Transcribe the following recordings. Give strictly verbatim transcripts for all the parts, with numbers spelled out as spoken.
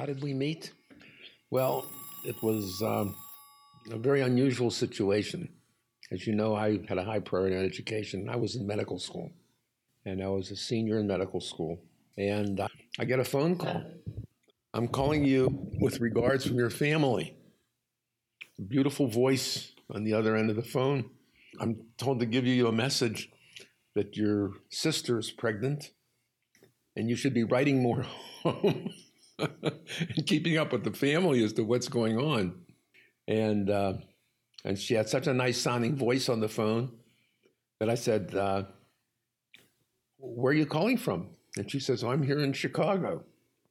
How did we meet? Well, it was um, a very unusual situation. As you know, I had a high priority on education. I was in medical school, and I was a senior in medical school. And uh, I get a phone call. I'm calling you with regards from your family. A beautiful voice on the other end of the phone. I'm told to give you a message that your sister is pregnant, and you should be writing more home and keeping up with the family as to what's going on. And uh, and she had such a nice sounding voice on the phone that I said, uh, where are you calling from? And she says, oh, I'm here in Chicago.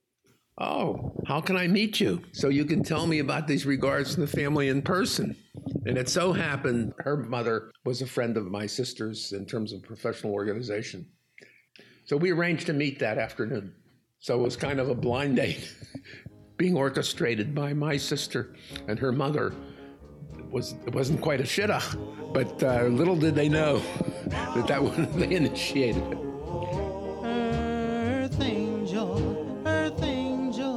Oh, how can I meet you? So you can tell me about these regards to the family in person. And it so happened her mother was a friend of my sister's in terms of professional organization. So we arranged to meet that afternoon. So it was kind of a blind date being orchestrated by my sister and her mother. It, was, it wasn't quite a shidduch, but uh, little did they know that that was, they initiated it. Earth angel, earth angel,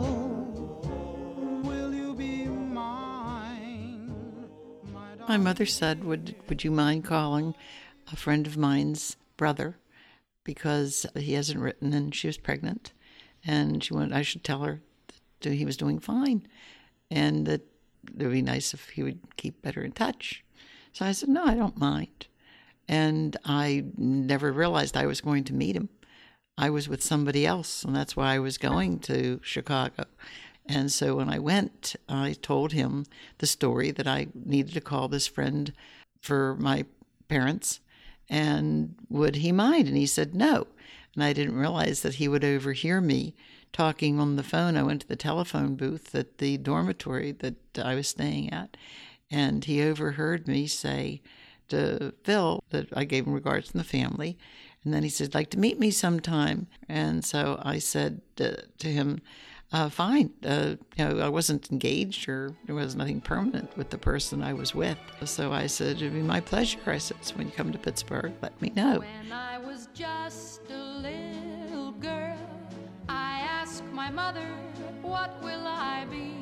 will you be mine? My, my mother said, would, would you mind calling a friend of mine's brother because he hasn't written and she was pregnant. And she wanted I should tell her that he was doing fine and that it would be nice if he would keep better in touch. So I said, no, I don't mind. And I never realized I was going to meet him. I was with somebody else, and that's why I was going to Chicago. And so when I went, I told him the story that I needed to call this friend for my parents, and would he mind? And he said no. And I didn't realize that he would overhear me talking on the phone. I went to the telephone booth at the dormitory that I was staying at, and he overheard me say to Phil that I gave him regards from the family. And then he said, like to meet me sometime. And so I said uh, to him, uh, fine. Uh, you know, I wasn't engaged or there was nothing permanent with the person I was with. So I said, it'd be my pleasure. I said, so when you come to Pittsburgh, let me know. When I was just a little girl, I asked my mother, what will I be?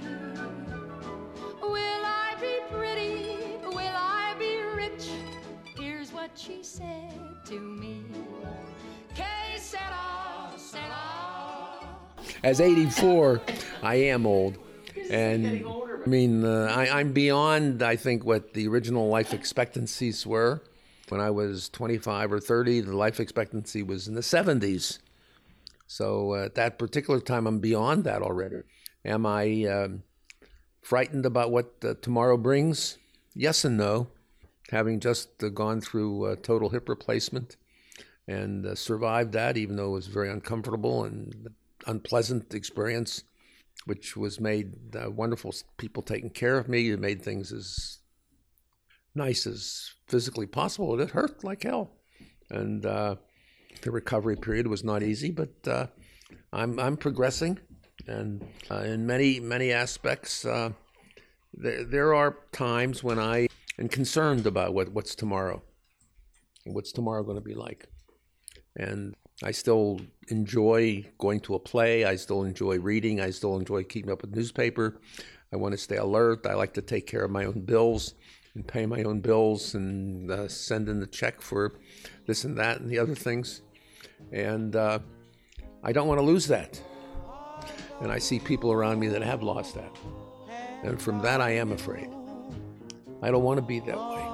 Will I be pretty? Will I be rich? Here's what she said to me. Que sera, sera. As eighty-four, I am old. And I mean, uh, I, I'm beyond, I think, what the original life expectancies were. When I was twenty-five or thirty, the life expectancy was in the seventies. So uh, at that particular time, I'm beyond that already. Am I um, frightened about what uh, tomorrow brings? Yes and no. Having just uh, gone through uh, total hip replacement and uh, survived that, even though it was very uncomfortable and unpleasant experience, which was made uh, wonderful people taking care of me. It made things as nice as physically possible. It hurt like hell. And uh, the recovery period was not easy, but uh, I'm I'm progressing. And uh, in many, many aspects, uh, there, there are times when I am concerned about what, what's tomorrow. What's tomorrow going to be like? And I still enjoy going to a play. I still enjoy reading. I still enjoy keeping up with newspaper. I want to stay alert. I like to take care of my own bills and pay my own bills and uh, send in the check for this and that and the other things. And uh, I don't want to lose that. And I see people around me that have lost that. And from that, I am afraid. I don't want to be that way.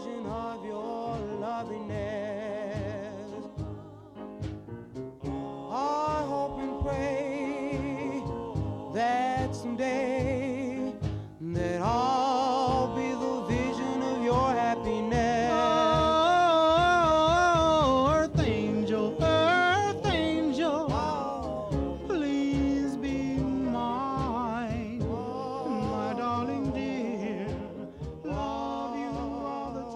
That someday that I'll be the vision of your happiness. Oh, earth angel, earth angel, oh, please be mine, my darling dear. Love you all the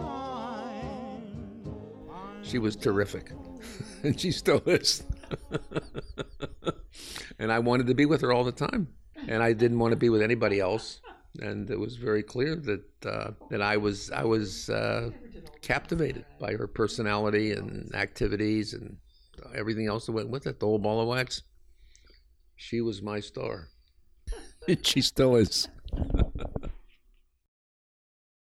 time. She was terrific, and she still is. And I wanted to be with her all the time, and I didn't want to be with anybody else. And it was very clear that uh, that I was I was uh, captivated by her personality and activities and everything else that went with it. The whole ball of wax. She was my star. She still is.